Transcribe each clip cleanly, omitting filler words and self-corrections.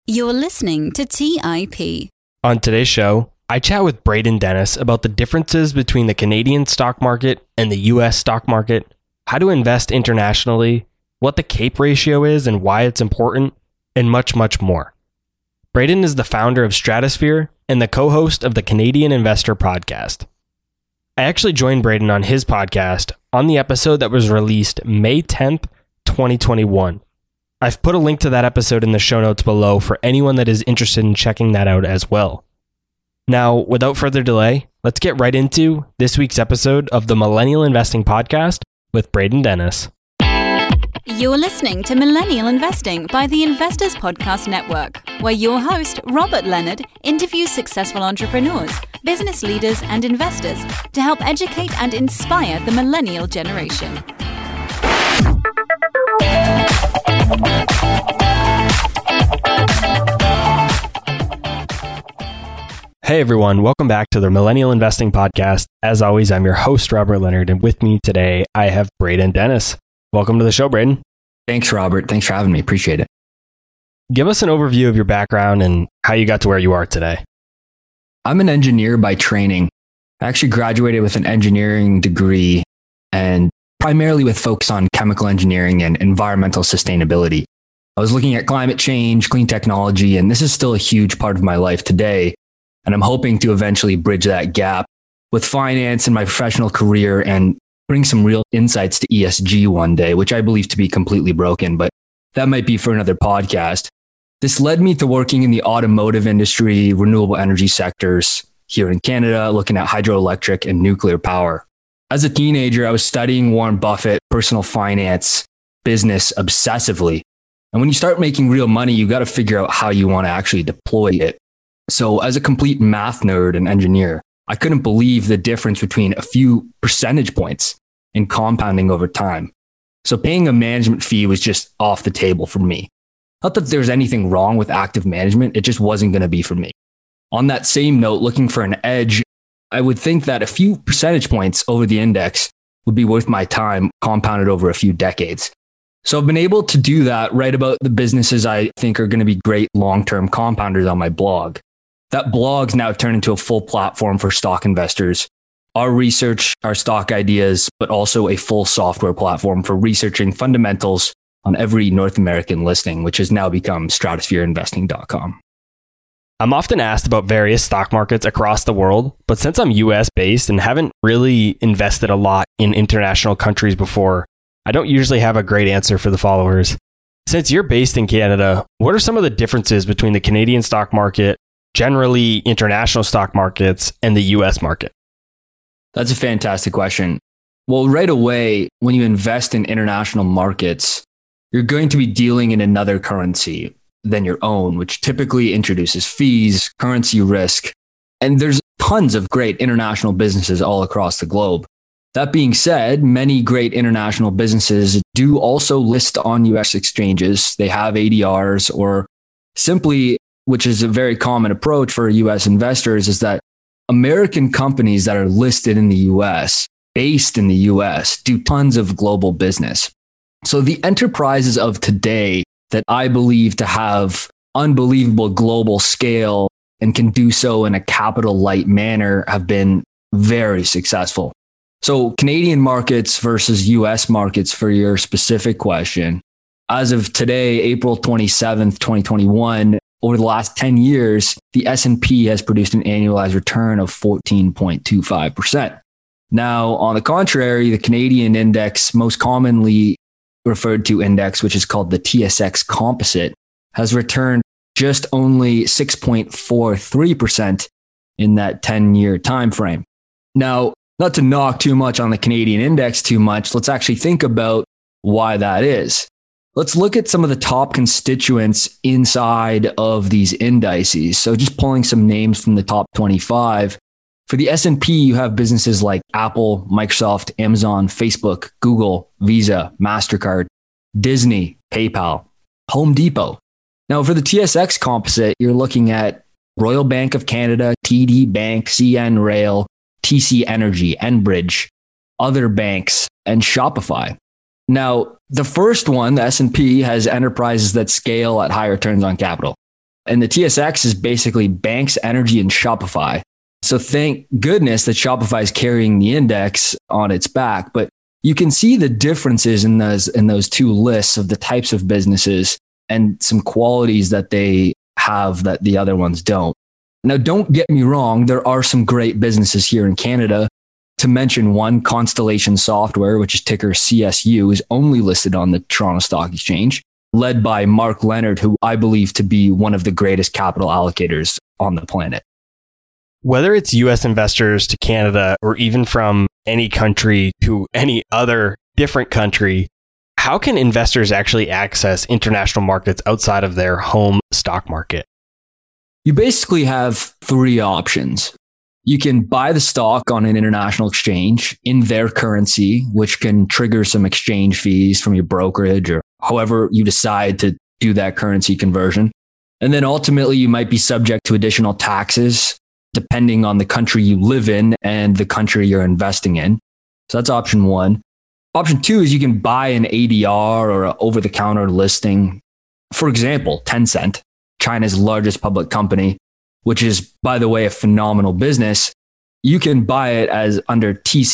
You're listening to TIP. On today's show, I chat with Braden Dennis about the differences between the Canadian stock market and the US stock market, how to invest internationally, what the CAPE ratio is and why it's important, and much, much more. Braden is the founder of Stratosphere and the co-host of the Canadian Investor Podcast. I actually joined Braden on his podcast on the episode that was released May 10th, 2021. I've put a link to that episode in the show notes below for anyone that is interested in checking that out as well. Now, without further delay, let's get right into this week's episode of the Millennial Investing Podcast with Braden Dennis. You're listening to Millennial Investing by the Investors Podcast Network, where your host, Robert Leonard, interviews successful entrepreneurs, business leaders, and investors to help educate and inspire the millennial generation. Hey everyone, welcome back to the Millennial Investing Podcast. As always, I'm your host, Robert Leonard, and with me today, I have Braden Dennis. Welcome to the show, Braden. Thanks, Robert. Thanks for having me. Appreciate it. Give us an overview of your background and how you got to where you are today. I'm an engineer by training. I actually graduated with an engineering degree and primarily with focus on chemical engineering and environmental sustainability. I was looking at climate change, clean technology, and this is still a huge part of my life today. And I'm hoping to eventually bridge that gap with finance in my professional career and bring some real insights to ESG one day, which I believe to be completely broken, but that might be for another podcast. This led me to working in the automotive industry, renewable energy sectors here in Canada, looking at hydroelectric and nuclear power. As a teenager, I was studying Warren Buffett, personal finance, business obsessively. And when you start making real money, you got to figure out how you want to actually deploy it. So as a complete math nerd and engineer, I couldn't believe the difference between a few percentage points in compounding over time. So paying a management fee was just off the table for me. Not that there's anything wrong with active management, it just wasn't going to be for me. On that same note, looking for an edge, I would think that a few percentage points over the index would be worth my time compounded over a few decades. So I've been able to do that, write about the businesses I think are going to be great long-term compounders on my blog. That blog's now turned into a full platform for stock investors. Our research, our stock ideas, but also a full software platform for researching fundamentals on every North American listing, which has now become stratosphereinvesting.com. I'm often asked about various stock markets across the world, but since I'm US based and haven't really invested a lot in international countries before, I don't usually have a great answer for the followers. Since you're based in Canada, what are some of the differences between the Canadian stock market, generally international stock markets, and the US market? That's a fantastic question. Well, right away, when you invest in international markets, you're going to be dealing in another currency than your own, which typically introduces fees, currency risk, and there's tons of great international businesses all across the globe. That being said, many great international businesses do also list on US exchanges. They have ADRs, or simply, which is a very common approach for US investors, is that American companies that are listed in the US, based in the US, do tons of global business. So the enterprises of today that I believe to have unbelievable global scale and can do so in a capital light manner have been very successful. So Canadian markets versus US markets, for your specific question, as of today, April 27th, 2021, over the last 10 years, the S&P has produced an annualized return of 14.25%. Now, on the contrary, the Canadian index, most commonly referred to index, which is called the TSX Composite, has returned just only 6.43% in that 10-year time frame. Now, not to knock too much on the Canadian index too much, let's actually think about why that is. Let's look at some of the top constituents inside of these indices. So just pulling some names from the top 25. For the S&P, you have businesses like Apple, Microsoft, Amazon, Facebook, Google, Visa, MasterCard, Disney, PayPal, Home Depot. Now, for the TSX Composite, you're looking at Royal Bank of Canada, TD Bank, CN Rail, TC Energy, Enbridge, other banks, and Shopify. Now, the first one, the S&P, has enterprises that scale at high returns on capital. And the TSX is basically banks, energy, and Shopify. So thank goodness that Shopify is carrying the index on its back. But you can see the differences in those two lists of the types of businesses and some qualities that they have that the other ones don't. Now, don't get me wrong. There are some great businesses here in Canada. To mention one, Constellation Software, which is ticker CSU, is only listed on the Toronto Stock Exchange, led by Mark Leonard, who I believe to be one of the greatest capital allocators on the planet. Whether it's US investors to Canada or even from any country to any other different country, how can investors actually access international markets outside of their home stock market? You basically have three options. You can buy the stock on an international exchange in their currency, which can trigger some exchange fees from your brokerage or however you decide to do that currency conversion. And then ultimately, you might be subject to additional taxes depending on the country you live in and the country you're investing in. So that's option one. Option two is you can buy an ADR or an over-the-counter listing. For example, Tencent, China's largest public company, which is, by the way, a phenomenal business. You can buy it as under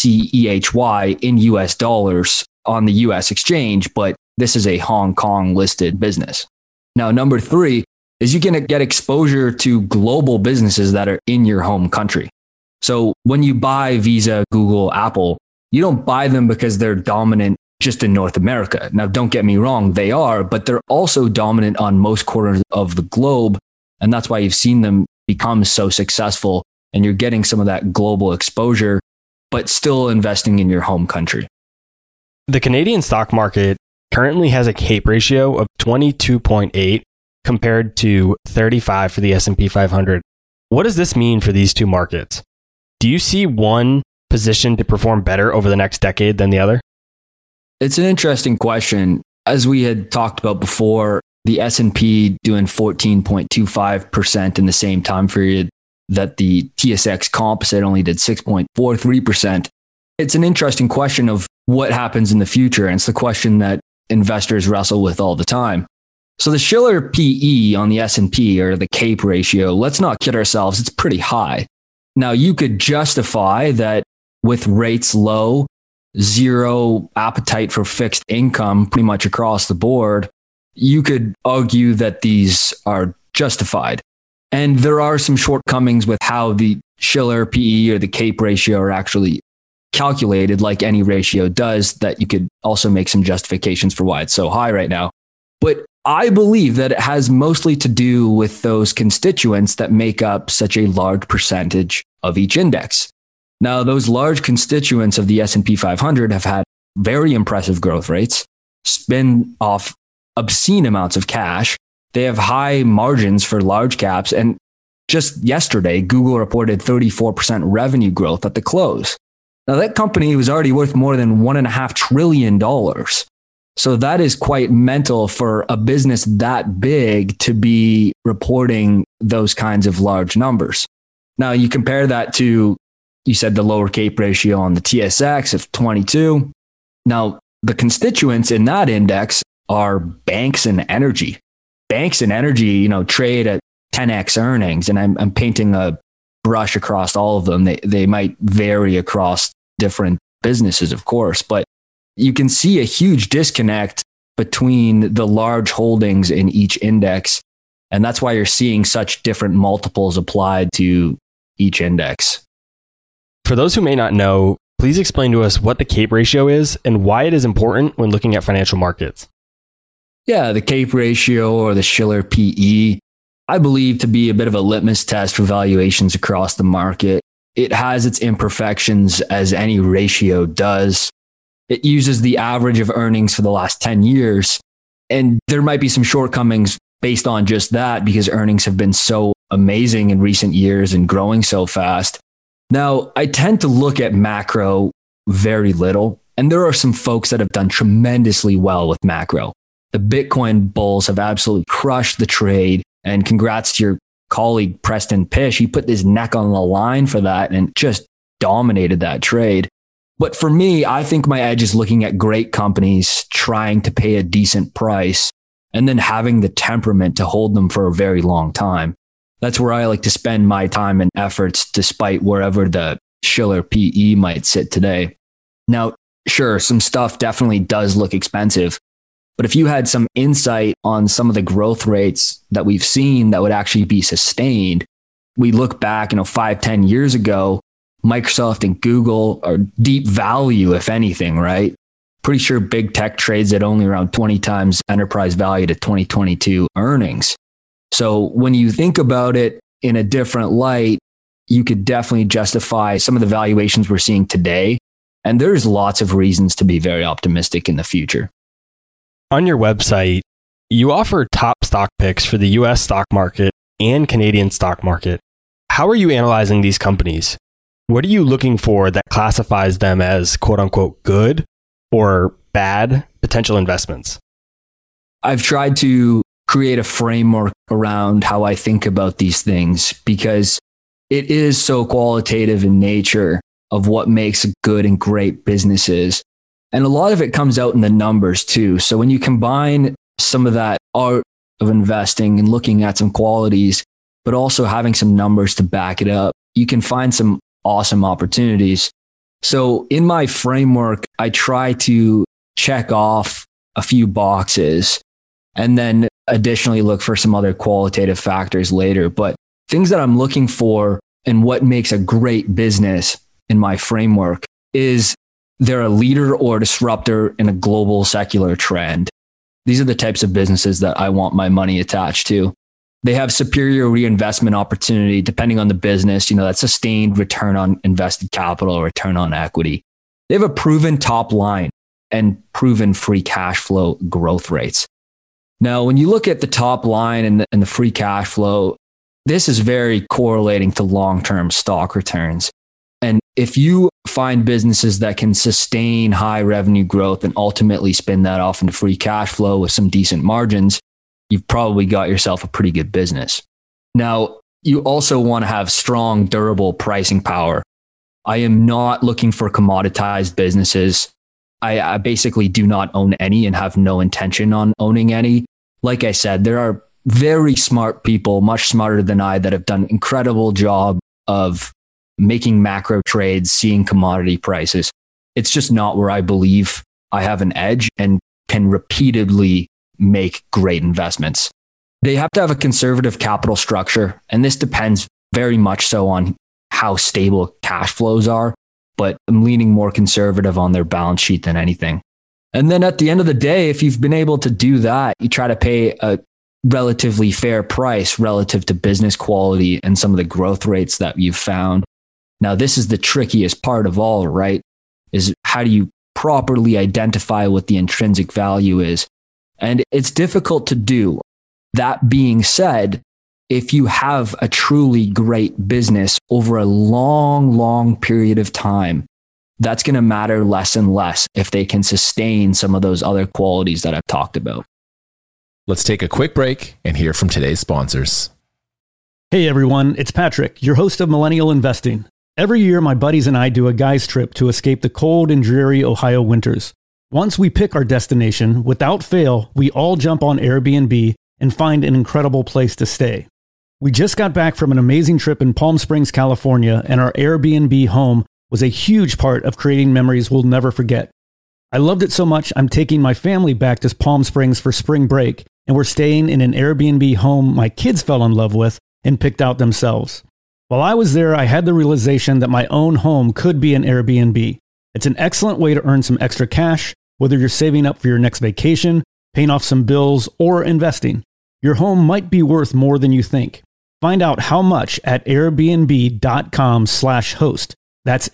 TCEHY in US dollars on the US exchange, but this is a Hong Kong listed business. Now, number three is you can get exposure to global businesses that are in your home country. So when you buy Visa, Google, Apple, you don't buy them because they're dominant just in North America. Now, don't get me wrong, they are, but they're also dominant on most corners of the globe. And that's why you've seen them become so successful and you're getting some of that global exposure, but still investing in your home country. The Canadian stock market currently has a CAPE ratio of 22.8 compared to 35 for the S&P 500. What does this mean for these two markets? Do you see one positioned to perform better over the next decade than the other? It's an interesting question. As we had talked about before, the S&P doing 14.25% in the same time period that the TSX Composite only did 6.43%. It's an interesting question of what happens in the future. And it's the question that investors wrestle with all the time. So the Shiller PE on the S&P, or the CAPE ratio, let's not kid ourselves, it's pretty high. Now, you could justify that with rates low, zero appetite for fixed income pretty much across the board, you could argue that these are justified. And there are some shortcomings with how the Shiller PE or the CAPE ratio are actually calculated, like any ratio does, that you could also make some justifications for why it's so high right now. But I believe that it has mostly to do with those constituents that make up such a large percentage of each index. Now, those large constituents of the S&P 500 have had very impressive growth rates, spin off obscene amounts of cash. They have high margins for large caps. And just yesterday, Google reported 34% revenue growth at the close. Now, that company was already worth more than $1.5 trillion. So that is quite mental for a business that big to be reporting those kinds of large numbers. Now, you compare that to, you said the lower CAPE ratio on the TSX of 22. Now, the constituents in that index are banks and energy. Banks and energy, trade at 10x earnings, and I'm painting a brush across all of them. They might vary across different businesses, of course, but you can see a huge disconnect between the large holdings in each index. And that's why you're seeing such different multiples applied to each index. For those who may not know, please explain to us what the CAPE ratio is and why it is important when looking at financial markets. Yeah, the CAPE ratio, or the Shiller PE, I believe to be a bit of a litmus test for valuations across the market. It has its imperfections, as any ratio does. It uses the average of earnings for the last 10 years. And there might be some shortcomings based on just that, because earnings have been so amazing in recent years and growing so fast. Now, I tend to look at macro very little, and there are some folks that have done tremendously well with macro. The Bitcoin bulls have absolutely crushed the trade, and congrats to your colleague, Preston Pysh. He put his neck on the line for that and just dominated that trade. But for me, I think my edge is looking at great companies trying to pay a decent price and then having the temperament to hold them for a very long time. That's where I like to spend my time and efforts, despite wherever the Shiller PE might sit today. Now, sure, some stuff definitely does look expensive, but if you had some insight on some of the growth rates that we've seen that would actually be sustained, we look back, 5-10 years ago, Microsoft and Google are deep value, if anything, right? Pretty sure big tech trades at only around 20 times enterprise value to 2022 earnings. So when you think about it in a different light, you could definitely justify some of the valuations we're seeing today. And there's lots of reasons to be very optimistic in the future. On your website, you offer top stock picks for the US stock market and Canadian stock market. How are you analyzing these companies? What are you looking for that classifies them as quote unquote good or bad potential investments? I've tried to create a framework around how I think about these things because it is so qualitative in nature of what makes good and great businesses. And a lot of it comes out in the numbers too. So when you combine some of that art of investing and looking at some qualities, but also having some numbers to back it up, you can find some awesome opportunities. So in my framework, I try to check off a few boxes and then additionally look for some other qualitative factors later. But things that I'm looking for and what makes a great business in my framework is they're a leader or disruptor in a global secular trend. These are the types of businesses that I want my money attached to. They have superior reinvestment opportunity depending on the business, that sustained return on invested capital or return on equity. They have a proven top line and proven free cash flow growth rates. Now, when you look at the top line and the free cash flow, this is very correlating to long-term stock returns. And if you find businesses that can sustain high revenue growth and ultimately spin that off into free cash flow with some decent margins, you've probably got yourself a pretty good business. Now, you also want to have strong, durable pricing power. I am not looking for commoditized businesses. I basically do not own any and have no intention on owning any. Like I said, there are very smart people, much smarter than I, that have done an incredible job of making macro trades, seeing commodity prices. It's just not where I believe I have an edge and can repeatedly make great investments. They have to have a conservative capital structure, and this depends very much so on how stable cash flows are, but I'm leaning more conservative on their balance sheet than anything. And then at the end of the day, if you've been able to do that, you try to pay a relatively fair price relative to business quality and some of the growth rates that you've found. Now, this is the trickiest part of all, right? Is how do you properly identify what the intrinsic value is? And it's difficult to do. That being said, if you have a truly great business over a long, long period of time, that's going to matter less and less if they can sustain some of those other qualities that I've talked about. Let's take a quick break and hear from today's sponsors. Hey everyone, it's Patrick, your host of Millennial Investing. Every year, my buddies and I do a guy's trip to escape the cold and dreary Ohio winters. Once we pick our destination, without fail, we all jump on Airbnb and find an incredible place to stay. We just got back from an amazing trip in Palm Springs, California, and our Airbnb home was a huge part of creating memories we'll never forget. I loved it so much, I'm taking my family back to Palm Springs for spring break, and we're staying in an Airbnb home my kids fell in love with and picked out themselves. While I was there, I had the realization that my own home could be an Airbnb. It's an excellent way to earn some extra cash, whether you're saving up for your next vacation, paying off some bills, or investing. Your home might be worth more than you think. Find out how much at airbnb.com/host. That's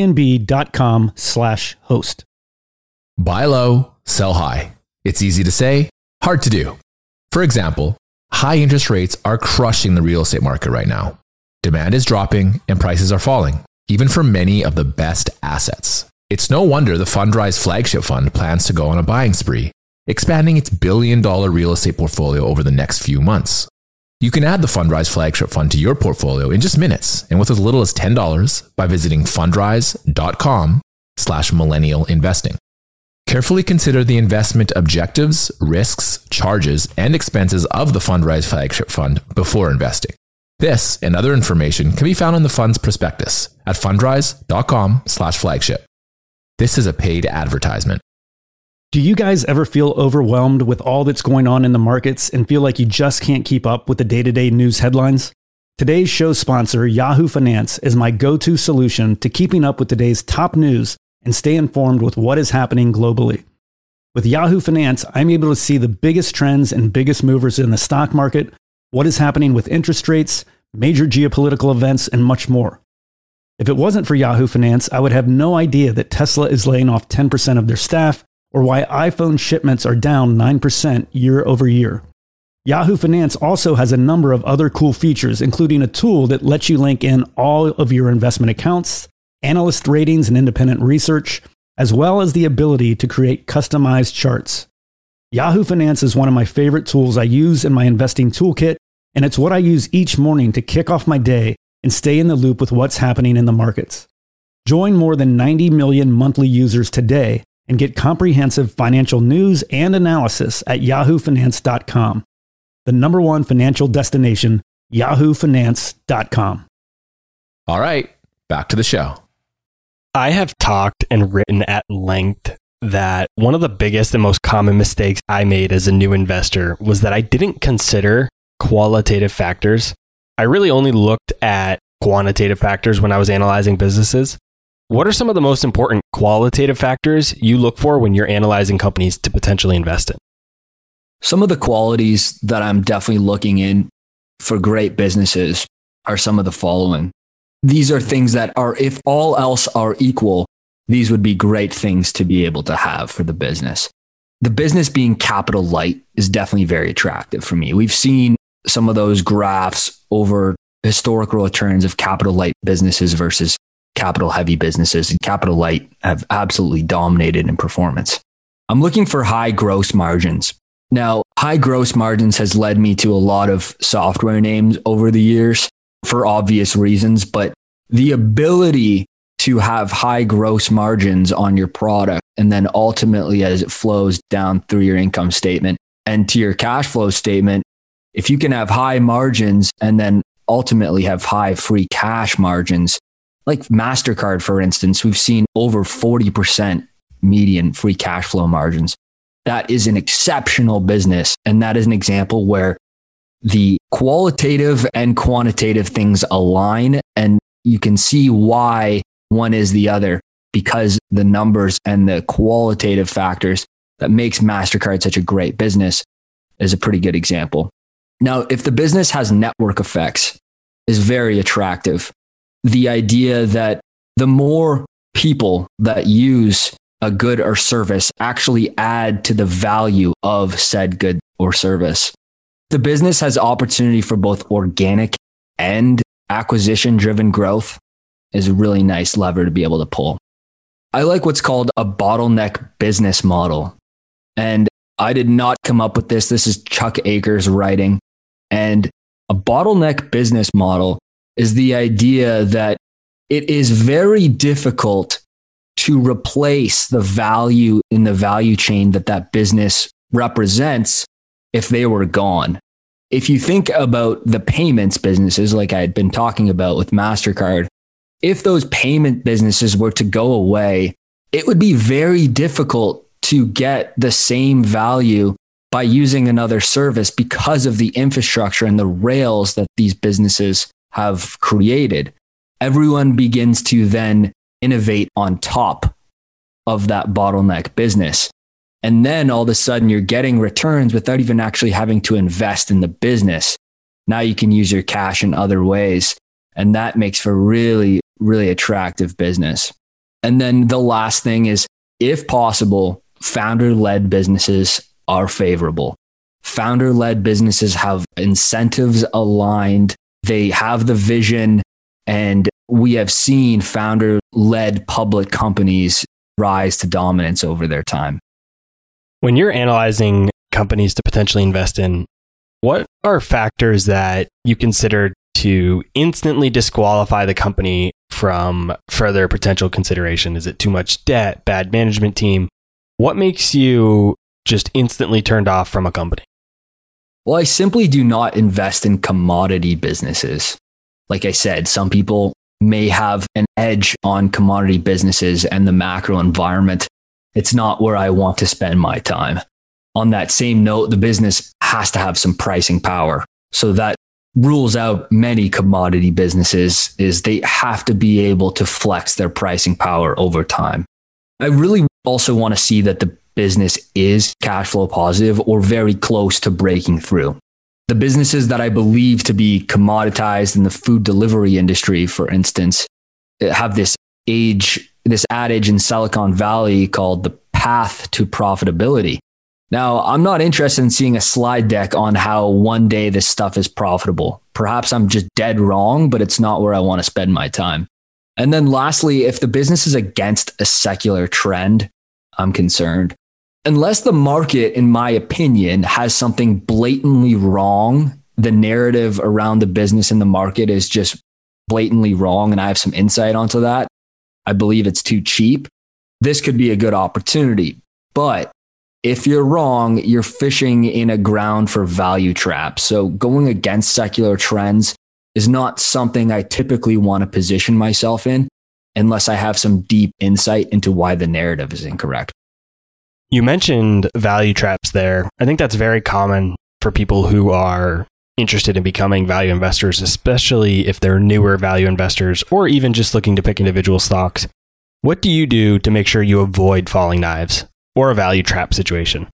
airbnb.com/host. Buy low, sell high. It's easy to say, hard to do. For example, high interest rates are crushing the real estate market right now. Demand is dropping and prices are falling, even for many of the best assets. It's no wonder the Fundrise flagship fund plans to go on a buying spree, expanding its billion-dollar real estate portfolio over the next few months. You can add the Fundrise flagship fund to your portfolio in just minutes and with as little as $10 by visiting fundrise.com/millennial investing. Carefully consider the investment objectives, risks, charges, and expenses of the Fundrise Flagship Fund before investing. This and other information can be found in the fund's prospectus at fundrise.com/flagship. This is a paid advertisement. Do you guys ever feel overwhelmed with all that's going on in the markets and feel like you just can't keep up with the day-to-day news headlines? Today's show sponsor, Yahoo Finance, is my go-to solution to keeping up with today's top news and stay informed with what is happening globally. With Yahoo Finance, I'm able to see the biggest trends and biggest movers in the stock market, what is happening with interest rates, major geopolitical events, and much more. If it wasn't for Yahoo Finance, I would have no idea that Tesla is laying off 10% of their staff, or why iPhone shipments are down 9% year over year. Yahoo Finance also has a number of other cool features, including a tool that lets you link in all of your investment accounts, analyst ratings and independent research, as well as the ability to create customized charts. Yahoo Finance is one of my favorite tools I use in my investing toolkit, and it's what I use each morning to kick off my day and stay in the loop with what's happening in the markets. Join more than 90 million monthly users today and get comprehensive financial news and analysis at yahoofinance.com. The number one financial destination, yahoofinance.com. All right, back to the show. I have talked and written at length that one of the biggest and most common mistakes I made as a new investor was that I didn't consider qualitative factors. I really only looked at quantitative factors when I was analyzing businesses. What are some of the most important qualitative factors you look for when you're analyzing companies to potentially invest in? Some of the qualities that I'm definitely looking in for great businesses are some of the following. These are things that are, if all else are equal, these would be great things to be able to have for the business. The business being capital light is definitely very attractive for me. We've seen some of those graphs over historical returns of capital light businesses versus capital heavy businesses, and capital light have absolutely dominated in performance. I'm looking for high gross margins. Now, high gross margins has led me to a lot of software names over the years for obvious reasons, but the ability to have high gross margins on your product, and then ultimately as it flows down through your income statement and to your cash flow statement, if you can have high margins and then ultimately have high free cash margins, like MasterCard, for instance, we've seen over 40% median free cash flow margins. That is an exceptional business. And that is an example where the qualitative and quantitative things align, and you can see why one is the other, because the numbers and the qualitative factors that makes MasterCard such a great business is a pretty good example. Now, if the business has network effects, is very attractive. The idea that the more people that use a good or service actually add to the value of said good or service. The business has opportunity for both organic and acquisition-driven growth is a really nice lever to be able to pull. I like what's called a bottleneck business model. And I did not come up with this. This is Chuck Akers writing. And a bottleneck business model is the idea that it is very difficult to replace the value in the value chain that business represents if they were gone. If you think about the payments businesses, like I had been talking about with MasterCard, if those payment businesses were to go away, it would be very difficult to get the same value by using another service because of the infrastructure and the rails that these businesses have created. Everyone begins to then innovate on top of that bottleneck business. And then all of a sudden you're getting returns without even actually having to invest in the business. Now you can use your cash in other ways. And that makes for really, really attractive business. And then the last thing is, if possible, founder-led businesses are favorable. Founder-led businesses have incentives aligned. They have the vision, and we have seen founder-led public companies rise to dominance over their time. When you're analyzing companies to potentially invest in, what are factors that you consider to instantly disqualify the company from further potential consideration? Is it too much debt, bad management team? What makes you just instantly turned off from a company? Well, I simply do not invest in commodity businesses. Like I said, some people may have an edge on commodity businesses and the macro environment. It's not where I want to spend my time. On that same note, the business has to have some pricing power. So that rules out many commodity businesses, is they have to be able to flex their pricing power over time. I really also want to see that the business is cash flow positive or very close to breaking through. The businesses that I believe to be commoditized in the food delivery industry, for instance, have this adage in Silicon Valley called the path to profitability. Now, I'm not interested in seeing a slide deck on how one day this stuff is profitable. Perhaps I'm just dead wrong, but it's not where I want to spend my time. And then lastly, if the business is against a secular trend, I'm concerned. Unless the market, in my opinion, has something blatantly wrong, the narrative around the business in the market is just blatantly wrong, and I have some insight onto that, I believe it's too cheap, this could be a good opportunity. But if you're wrong, you're fishing in a ground for value traps. So going against secular trends is not something I typically want to position myself in unless I have some deep insight into why the narrative is incorrect. You mentioned value traps there. I think that's very common for people who are interested in becoming value investors, especially if they're newer value investors or even just looking to pick individual stocks. What do you do to make sure you avoid falling knives or a value trap situation?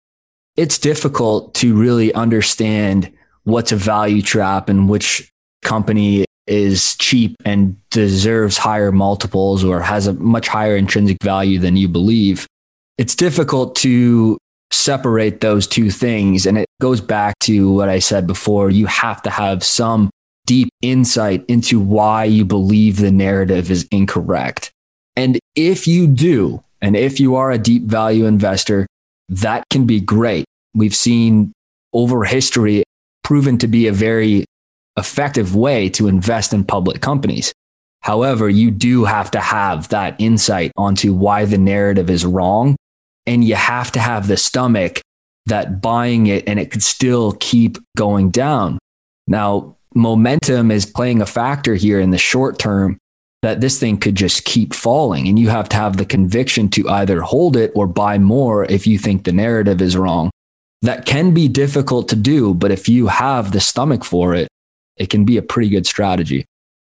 It's difficult to really understand what's a value trap and which company is cheap and deserves higher multiples or has a much higher intrinsic value than you believe. It's difficult to separate those two things. And it goes back to what I said before. You have to have some deep insight into why you believe the narrative is incorrect. And if you do, and if you are a deep value investor, that can be great. We've seen over history proven to be a very effective way to invest in public companies. However, you do have to have that insight onto why the narrative is wrong. And you have to have the stomach that buying it and it could still keep going down. Now, momentum is playing a factor here in the short term that this thing could just keep falling. And you have to have the conviction to either hold it or buy more if you think the narrative is wrong. That can be difficult to do, but if you have the stomach for it, it can be a pretty good strategy.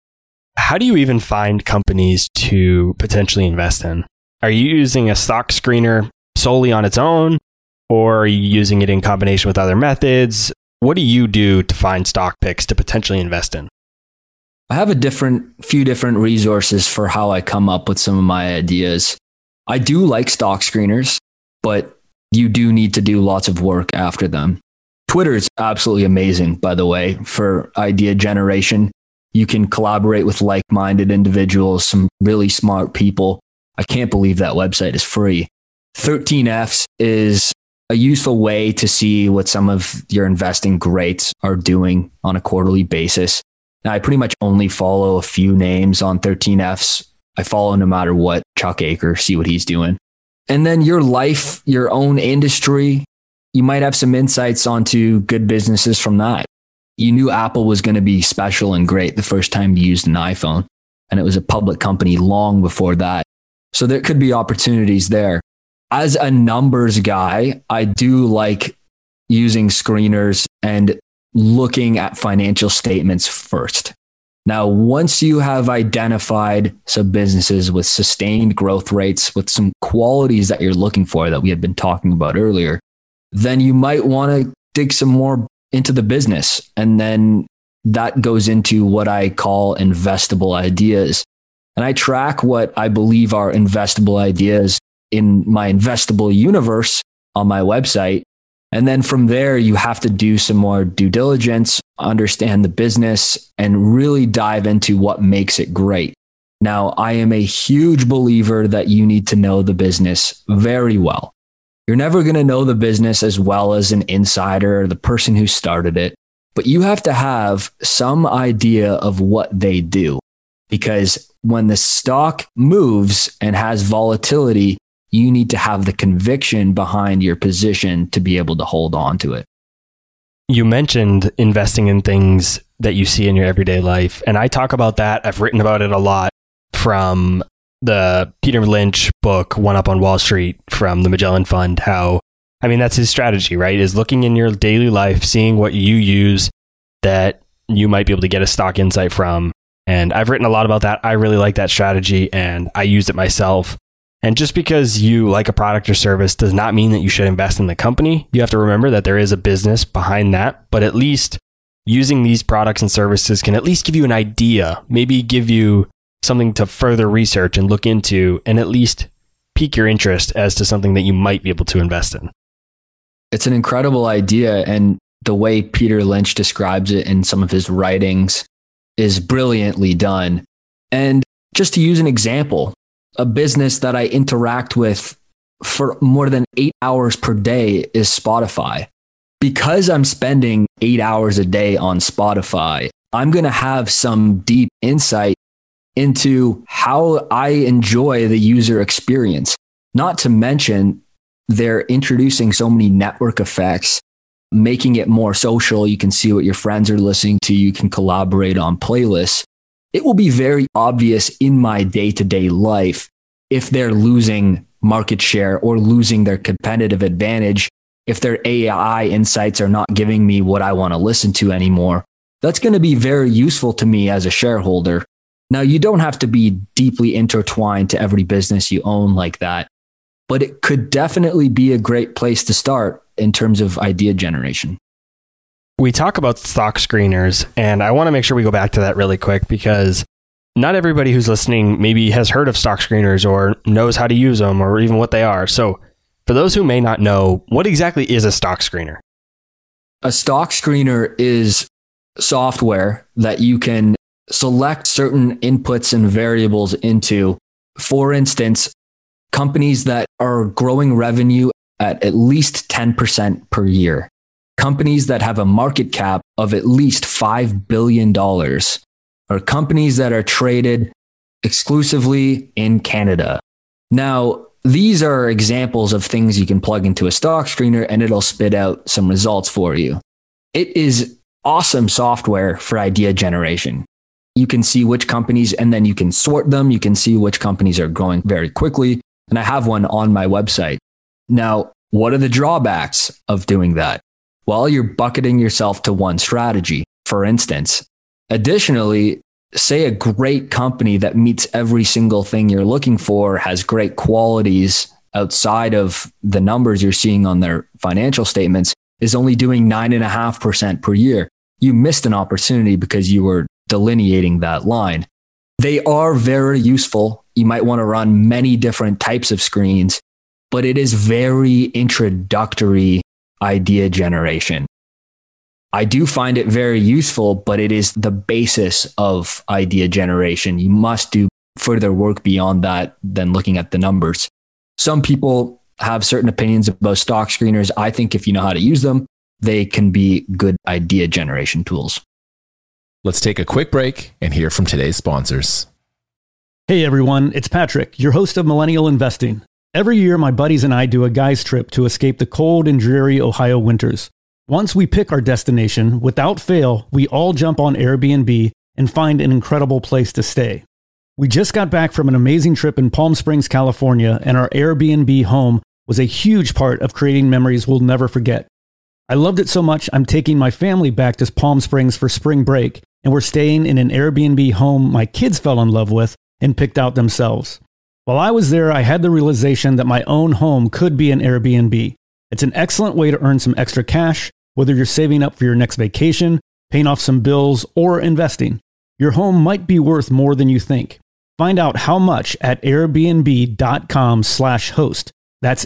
How do you even find companies to potentially invest in? Are you using a stock screener solely on its own, or are you using it in combination with other methods? What do you do to find stock picks to potentially invest in? I have few different resources for how I come up with some of my ideas. I do like stock screeners, but you do need to do lots of work after them. Twitter is absolutely amazing, by the way, for idea generation. You can collaborate with like-minded individuals, some really smart people. I can't believe that website is free. 13Fs is a useful way to see what some of your investing greats are doing on a quarterly basis. Now, I pretty much only follow a few names on 13Fs. I follow no matter what, Chuck Akre, see what he's doing. And then your life, your own industry, you might have some insights onto good businesses from that. You knew Apple was going to be special and great the first time you used an iPhone, and it was a public company long before that. So there could be opportunities there. As a numbers guy, I do like using screeners and looking at financial statements first. Now, once you have identified some businesses with sustained growth rates, with some qualities that you're looking for that we had been talking about earlier, then you might want to dig some more into the business. And then that goes into what I call investable ideas. And I track what I believe are investable ideas in my investable universe on my website. And then from there, you have to do some more due diligence, understand the business, and really dive into what makes it great. Now, I am a huge believer that you need to know the business very well. You're never going to know the business as well as an insider or the person who started it, but you have to have some idea of what they do. Because when the stock moves and has volatility, you need to have the conviction behind your position to be able to hold on to it. You mentioned investing in things that you see in your everyday life. And I talk about that. I've written about it a lot, from the Peter Lynch book, One Up on Wall Street, from the Magellan Fund. That's his strategy, right? Is looking in your daily life, seeing what you use that you might be able to get a stock insight from. And I've written a lot about that. I really like that strategy and I used it myself. And just because you like a product or service does not mean that you should invest in the company. You have to remember that there is a business behind that, but at least using these products and services can at least give you an idea, maybe give you something to further research and look into, and at least pique your interest as to something that you might be able to invest in. It's an incredible idea. And the way Peter Lynch describes it in some of his writings is brilliantly done. And just to use an example, a business that I interact with for more than 8 hours per day is Spotify. Because I'm spending 8 hours a day on Spotify, I'm going to have some deep insight into how I enjoy the user experience. Not to mention, they're introducing so many network effects, making it more social. You can see what your friends are listening to. You can collaborate on playlists. It will be very obvious in my day-to-day life if they're losing market share or losing their competitive advantage, if their AI insights are not giving me what I want to listen to anymore. That's going to be very useful to me as a shareholder. Now, you don't have to be deeply intertwined to every business you own like that, but it could definitely be a great place to start in terms of idea generation. We talk about stock screeners, and I want to make sure we go back to that really quick because not everybody who's listening maybe has heard of stock screeners or knows how to use them or even what they are. So for those who may not know, what exactly is a stock screener? A stock screener is software that you can select certain inputs and variables into. For instance, companies that are growing revenue at least 10% per year. Companies that have a market cap of at least $5 billion, or companies that are traded exclusively in Canada. Now, these are examples of things you can plug into a stock screener and it'll spit out some results for you. It is awesome software for idea generation. You can see which companies, and then you can sort them. You can see which companies are growing very quickly. And I have one on my website. Now, what are the drawbacks of doing that? Well, you're bucketing yourself to one strategy, for instance. Additionally, say a great company that meets every single thing you're looking for, has great qualities outside of the numbers you're seeing on their financial statements, is only doing 9.5% per year. You missed an opportunity because you were delineating that line. They are very useful. You might want to run many different types of screens, but it is very introductory idea generation. I do find it very useful, but it is the basis of idea generation. You must do further work beyond that than looking at the numbers. Some people have certain opinions about stock screeners. I think if you know how to use them, they can be good idea generation tools. Let's take a quick break and hear from today's sponsors. Hey everyone, it's Patrick, your host of Millennial Investing. Every year, my buddies and I do a guy's trip to escape the cold and dreary Ohio winters. Once we pick our destination, without fail, we all jump on Airbnb and find an incredible place to stay. We just got back from an amazing trip in Palm Springs, California, and our Airbnb home was a huge part of creating memories we'll never forget. I loved it so much, I'm taking my family back to Palm Springs for spring break, and we're staying in an Airbnb home my kids fell in love with and picked out themselves. While I was there, I had the realization that my own home could be an Airbnb. It's an excellent way to earn some extra cash, whether you're saving up for your next vacation, paying off some bills, or investing. Your home might be worth more than you think. Find out how much at airbnb.com/host. That's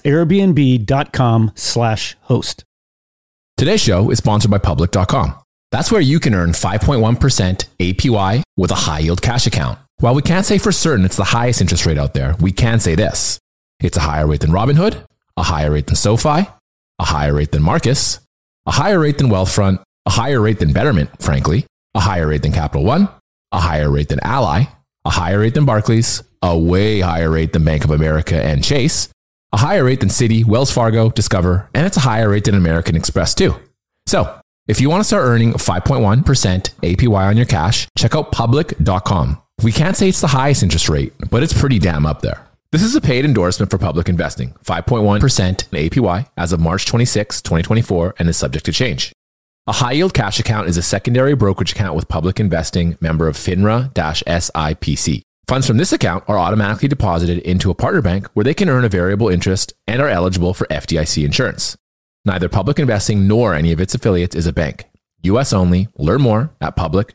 airbnb.com/host. Today's show is sponsored by public.com. That's where you can earn 5.1% APY with a high yield cash account. While we can't say for certain it's the highest interest rate out there, we can say this. It's a higher rate than Robinhood, a higher rate than SoFi, a higher rate than Marcus, a higher rate than Wealthfront, a higher rate than Betterment, frankly, a higher rate than Capital One, a higher rate than Ally, a higher rate than Barclays, a way higher rate than Bank of America and Chase, a higher rate than Citi, Wells Fargo, Discover, and it's a higher rate than American Express too. So if you want to start earning 5.1% APY on your cash, check out public.com. We can't say it's the highest interest rate, but it's pretty damn up there. This is a paid endorsement for Public Investing, 5.1% APY as of March 26, 2024, and is subject to change. A high-yield cash account is a secondary brokerage account with Public Investing, member of FINRA-SIPC. Funds from this account are automatically deposited into a partner bank where they can earn a variable interest and are eligible for FDIC insurance. Neither Public Investing nor any of its affiliates is a bank. US only. Learn more at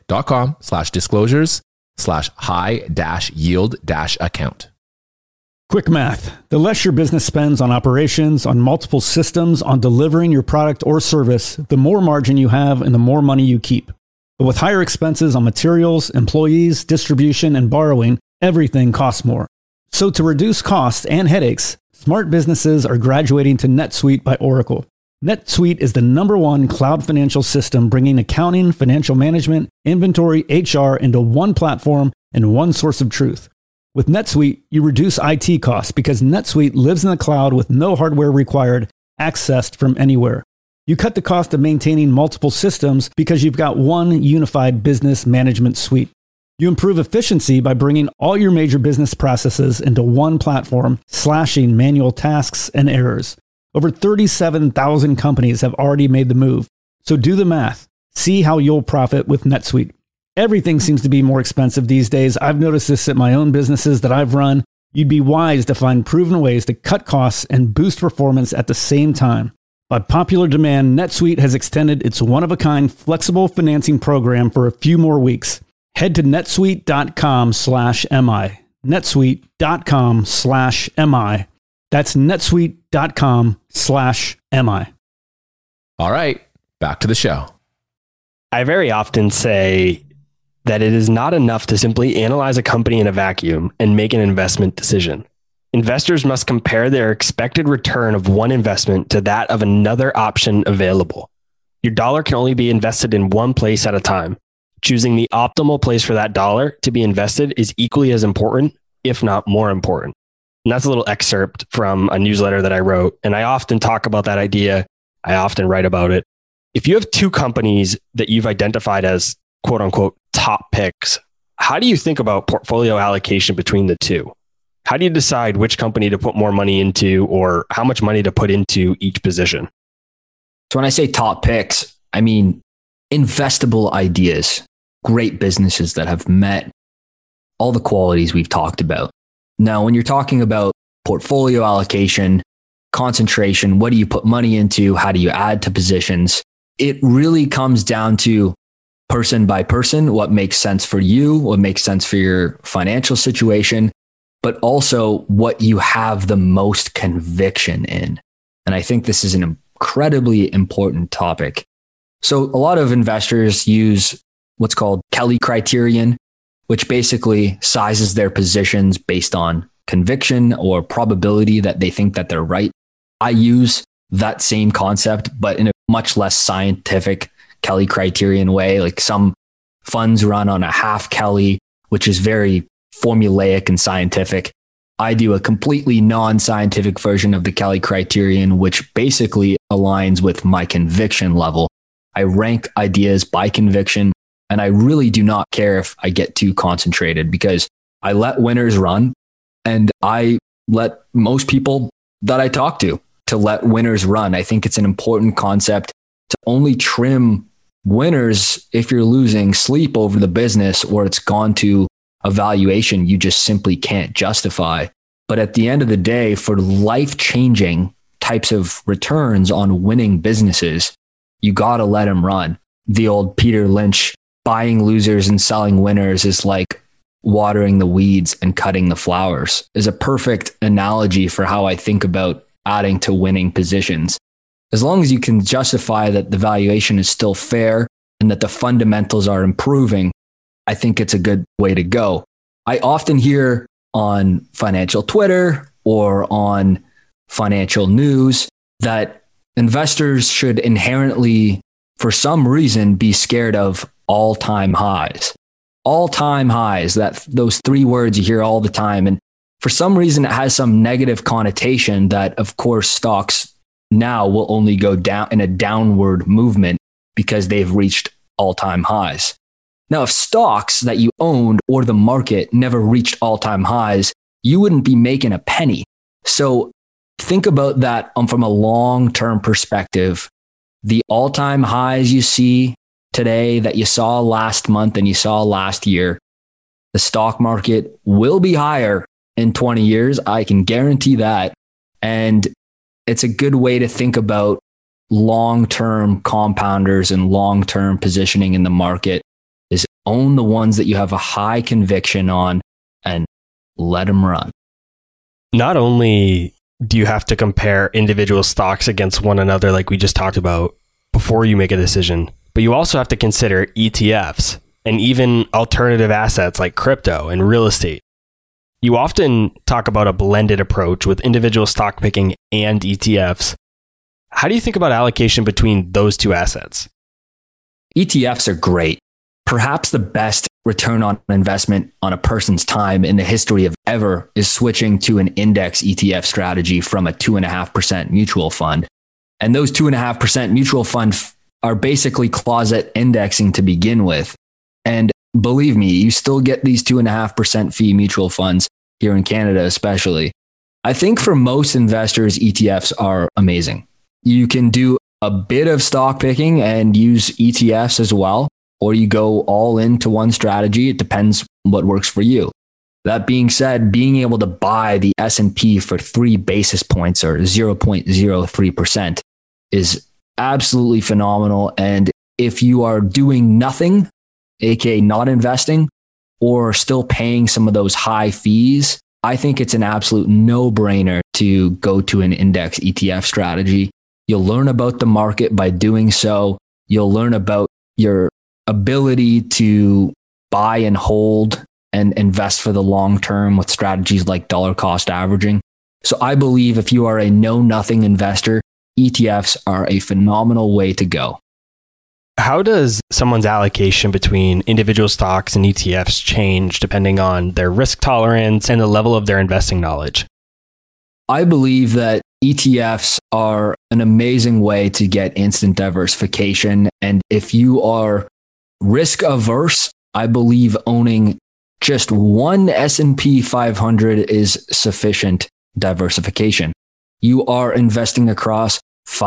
public.com/disclosures/high-yield-account. Quick math. The less your business spends on operations, on multiple systems, on delivering your product or service, the more margin you have and the more money you keep. But with higher expenses on materials, employees, distribution, and borrowing, everything costs more. So to reduce costs and headaches, smart businesses are graduating to NetSuite by Oracle. NetSuite is the #1 cloud financial system bringing accounting, financial management, inventory, HR into one platform and one source of truth. With NetSuite, you reduce IT costs because NetSuite lives in the cloud with no hardware required, accessed from anywhere. You cut the cost of maintaining multiple systems because you've got one unified business management suite. You improve efficiency by bringing all your major business processes into one platform, slashing manual tasks and errors. Over 37,000 companies have already made the move. So do the math. See how you'll profit with NetSuite. Everything seems to be more expensive these days. I've noticed this at my own businesses that I've run. You'd be wise to find proven ways to cut costs and boost performance at the same time. By popular demand, NetSuite has extended its one-of-a-kind flexible financing program for a few more weeks. Head to netsuite.com/MI. netsuite.com/MI. That's netsuite.com/MI. All right, back to the show. I very often say that it is not enough to simply analyze a company in a vacuum and make an investment decision. Investors must compare their expected return of one investment to that of another option available. Your dollar can only be invested in one place at a time. Choosing the optimal place for that dollar to be invested is equally as important, if not more important. And that's a little excerpt from a newsletter that I wrote. And I often talk about that idea. I often write about it. If you have two companies that you've identified as quote unquote top picks, how do you think about portfolio allocation between the two? How do you decide which company to put more money into or how much money to put into each position? So when I say top picks, I mean investable ideas, great businesses that have met all the qualities we've talked about. Now, when you're talking about portfolio allocation, concentration, what do you put money into? How do you add to positions? It really comes down to person by person, what makes sense for you, what makes sense for your financial situation, but also what you have the most conviction in. And I think this is an incredibly important topic. So a lot of investors use what's called Kelly criterion, which basically sizes their positions based on conviction or probability that they think that they're right. I use that same concept, but in a much less scientific Kelly criterion way. Like some funds run on a half Kelly, which is very formulaic and scientific. I do a completely non-scientific version of the Kelly criterion, which basically aligns with my conviction level. I rank ideas by conviction, and I really do not care if I get too concentrated because I let winners run, and I let most people that I talk to let winners run. I think it's an important concept to only trim winners if you're losing sleep over the business or it's gone to a valuation you just simply can't justify. But at the end of the day, for life-changing types of returns on winning businesses, you got to let them run. The old Peter Lynch, buying losers and selling winners is like watering the weeds and cutting the flowers, is a perfect analogy for how I think about adding to winning positions. As long as you can justify that the valuation is still fair and that the fundamentals are improving, I think it's a good way to go. I often hear on financial Twitter or on financial news that investors should inherently, for some reason, be scared of all-time highs. All-time highs, those three words you hear all the time. And for some reason, it has some negative connotation that, of course, stocks now will only go down in a downward movement because they've reached all-time highs. Now, if stocks that you owned or the market never reached all-time highs, you wouldn't be making a penny. So think about that from a long-term perspective. The all-time highs you see today that you saw last month and you saw last year, the stock market will be higher in 20 years. I can guarantee that. And it's a good way to think about long-term compounders and long-term positioning in the market is own the ones that you have a high conviction on and let them run. Not only do you have to compare individual stocks against one another, like we just talked about, before you make a decision, but you also have to consider ETFs and even alternative assets like crypto and real estate. You often talk about a blended approach with individual stock picking and ETFs. How do you think about allocation between those two assets? ETFs are great. Perhaps the best return on investment on a person's time in the history of ever is switching to an index ETF strategy from a 2.5% mutual fund. And those 2.5% mutual funds are basically closet indexing to begin with. And believe me, you still get these 2.5% fee mutual funds here in Canada, especially. I think for most investors, ETFs are amazing. You can do a bit of stock picking and use ETFs as well, or you go all into one strategy. It depends what works for you. That being said, being able to buy the S&P for 3 basis points or 0.03% is absolutely phenomenal. And if you are doing nothing, aka not investing, or still paying some of those high fees, I think it's an absolute no-brainer to go to an index ETF strategy. You'll learn about the market by doing so. You'll learn about your ability to buy and hold and invest for the long term with strategies like dollar cost averaging. So I believe if you are a know-nothing investor, ETFs are a phenomenal way to go. How does someone's allocation between individual stocks and ETFs change depending on their risk tolerance and the level of their investing knowledge? I believe that ETFs are an amazing way to get instant diversification. And if you are risk averse, I believe owning just one S&P 500 is sufficient diversification. You are investing across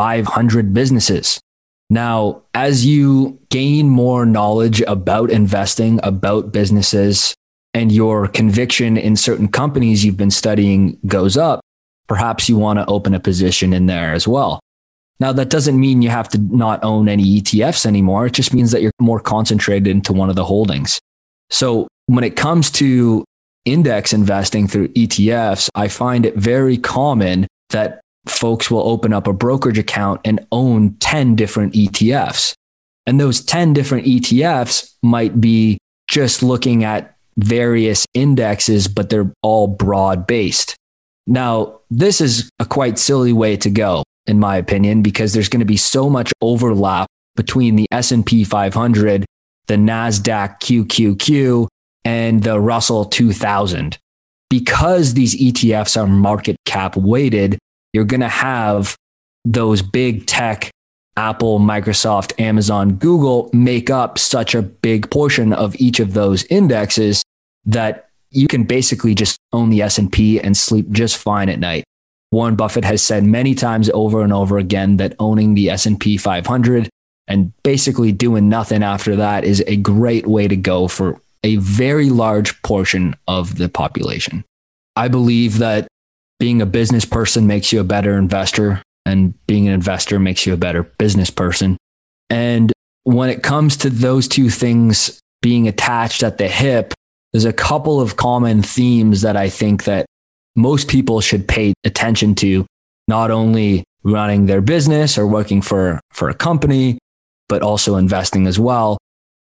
500 businesses. Now, as you gain more knowledge about investing, about businesses, and your conviction in certain companies you've been studying goes up, perhaps you want to open a position in there as well. Now, that doesn't mean you have to not own any ETFs anymore. It just means that you're more concentrated into one of the holdings. So when it comes to index investing through ETFs, I find it very common that folks will open up a brokerage account and own 10 different ETFs. And those 10 different ETFs might be just looking at various indexes, but they're all broad based. Now, this is a quite silly way to go, in my opinion, because there's going to be so much overlap between the S&P 500, the NASDAQ QQQ, and the Russell 2000. Because these ETFs are market cap weighted, you're going to have those big tech, Apple, Microsoft, Amazon, Google make up such a big portion of each of those indexes that you can basically just own the S&P and sleep just fine at night. Warren Buffett has said many times over and over again that owning the S&P 500 and basically doing nothing after that is a great way to go for a very large portion of the population. I believe that being a business person makes you a better investor, and being an investor makes you a better business person. And when it comes to those two things being attached at the hip, there's a couple of common themes that I think that most people should pay attention to, not only running their business or working for a company, but also investing as well,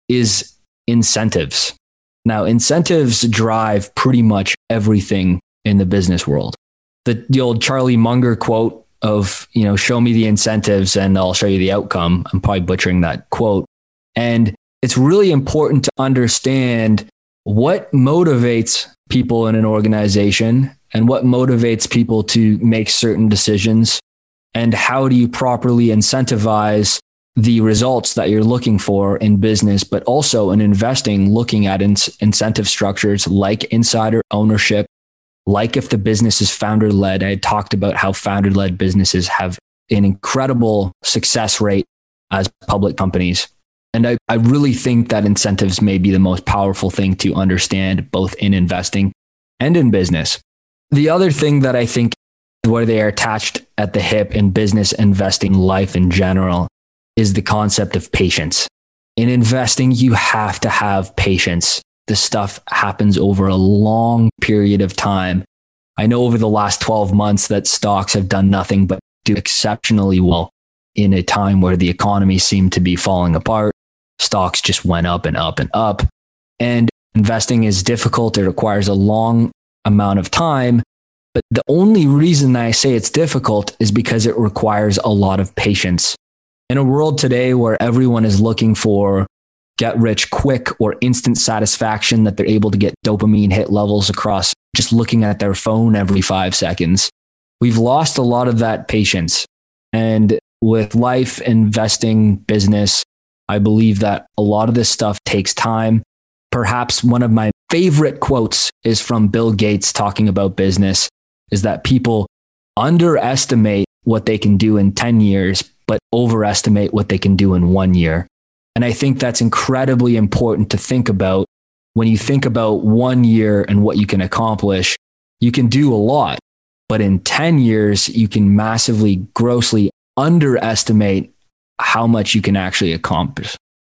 is incentives. Now, incentives drive pretty much everything in the business world. The old Charlie Munger quote of, show me the incentives and I'll show you the outcome. I'm probably butchering that quote. And it's really important to understand what motivates people in an organization and what motivates people to make certain decisions, and how do you properly incentivize the results that you're looking for in business, but also in investing, looking at incentive structures like insider ownership, like if the business is founder led. I had talked about how founder led businesses have an incredible success rate as public companies. And I really think that incentives may be the most powerful thing to understand both in investing and in business. The other thing that I think where they are attached at the hip in business, investing, life in general, is the concept of patience. In investing, you have to have patience. This stuff happens over a long period of time. I know over the last 12 months that stocks have done nothing but do exceptionally well in a time where the economy seemed to be falling apart. Stocks just went up and up and up. And investing is difficult. It requires a long amount of time. But the only reason I say it's difficult is because it requires a lot of patience. In a world today where everyone is looking for get rich quick or instant satisfaction, that they're able to get dopamine hit levels across just looking at their phone every 5 seconds, we've lost a lot of that patience. And with life, investing, business, I believe that a lot of this stuff takes time. Perhaps one of my favorite quotes is from Bill Gates talking about business, is that people underestimate what they can do in 10 years, but overestimate what they can do in 1 year. And I think that's incredibly important to think about. When you think about 1 year and what you can accomplish, you can do a lot, but in 10 years, you can massively, grossly underestimate how much you can actually accomplish.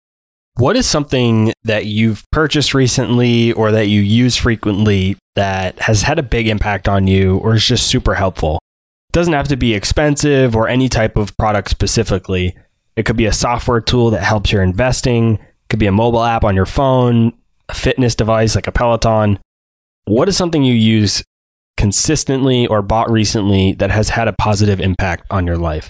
What is something that you've purchased recently or that you use frequently that has had a big impact on you or is just super helpful? It doesn't have to be expensive or any type of product specifically. It could be a software tool that helps your investing. It could be a mobile app on your phone, a fitness device like a Peloton. What is something you use consistently or bought recently that has had a positive impact on your life?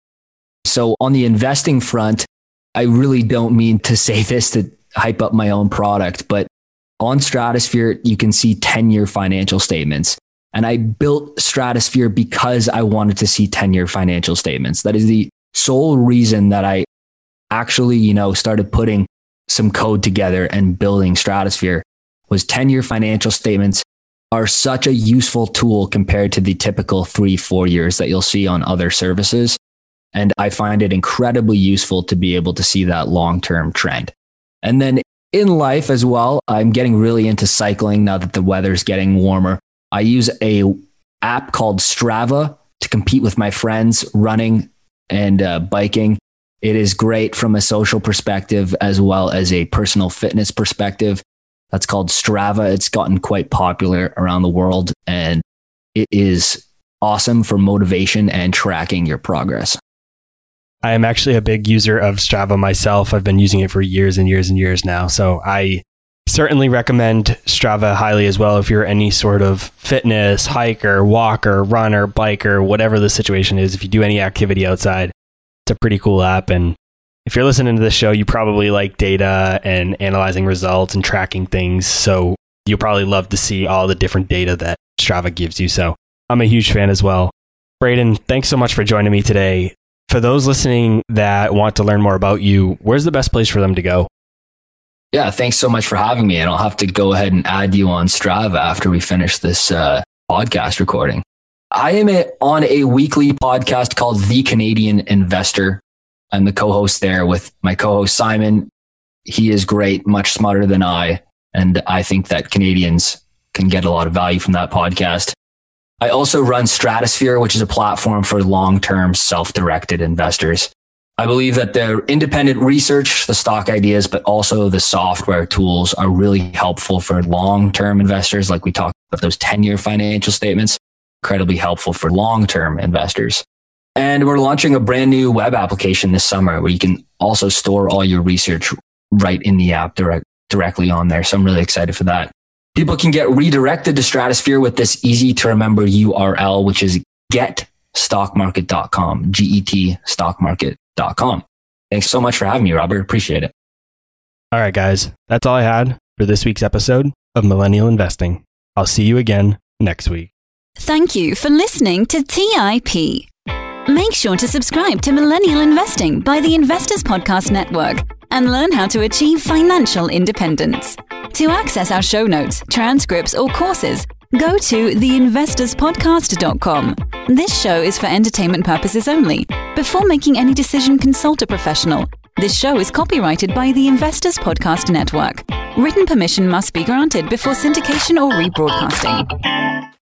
So on the investing front, I really don't mean to say this to hype up my own product, but on Stratosphere, you can see 10-year financial statements. And I built Stratosphere because I wanted to see 10-year financial statements. That is the sole reason that I actually, started putting some code together and building Stratosphere. Was 10-year financial statements are such a useful tool compared to the typical 3-4 years that you'll see on other services. And I find it incredibly useful to be able to see that long-term trend. And then in life as well, I'm getting really into cycling now that the weather's getting warmer. I use a app called Strava to compete with my friends running and biking. It is great from a social perspective as well as a personal fitness perspective. That's called Strava. It's gotten quite popular around the world, and it is awesome for motivation and tracking your progress. I am actually a big user of Strava myself. I've been using it for years and years and years now. So I certainly recommend Strava highly as well if you're any sort of fitness, hiker, walker, runner, biker, whatever the situation is. If you do any activity outside, it's a pretty cool app. And if you're listening to this show, you probably like data and analyzing results and tracking things. So you'll probably love to see all the different data that Strava gives you. So I'm a huge fan as well. Braden, thanks so much for joining me today. For those listening that want to learn more about you, where's the best place for them to go? Yeah, thanks so much for having me. And I'll have to go ahead and add you on Strava after we finish this podcast recording. I am on a weekly podcast called The Canadian Investor. I'm the co-host there with my co-host Simon. He is great, much smarter than I. And I think that Canadians can get a lot of value from that podcast. I also run Stratosphere, which is a platform for long-term self-directed investors. I believe that the independent research, the stock ideas, but also the software tools are really helpful for long-term investors. Like we talked about those 10-year financial statements, incredibly helpful for long-term investors. And we're launching a brand new web application this summer where you can also store all your research right in the app directly on there. So I'm really excited for that. People can get redirected to Stratosphere with this easy to remember URL, which is getstockmarket.com, GET stockmarket.com. Thanks so much for having me, Robert. Appreciate it. All right, guys. That's all I had for this week's episode of Millennial Investing. I'll see you again next week. Thank you for listening to TIP. Make sure to subscribe to Millennial Investing by the Investors Podcast Network and learn how to achieve financial independence. To access our show notes, transcripts, or courses, go to theinvestorspodcast.com. This show is for entertainment purposes only. Before making any decision, consult a professional. This show is copyrighted by the Investors Podcast Network. Written permission must be granted before syndication or rebroadcasting.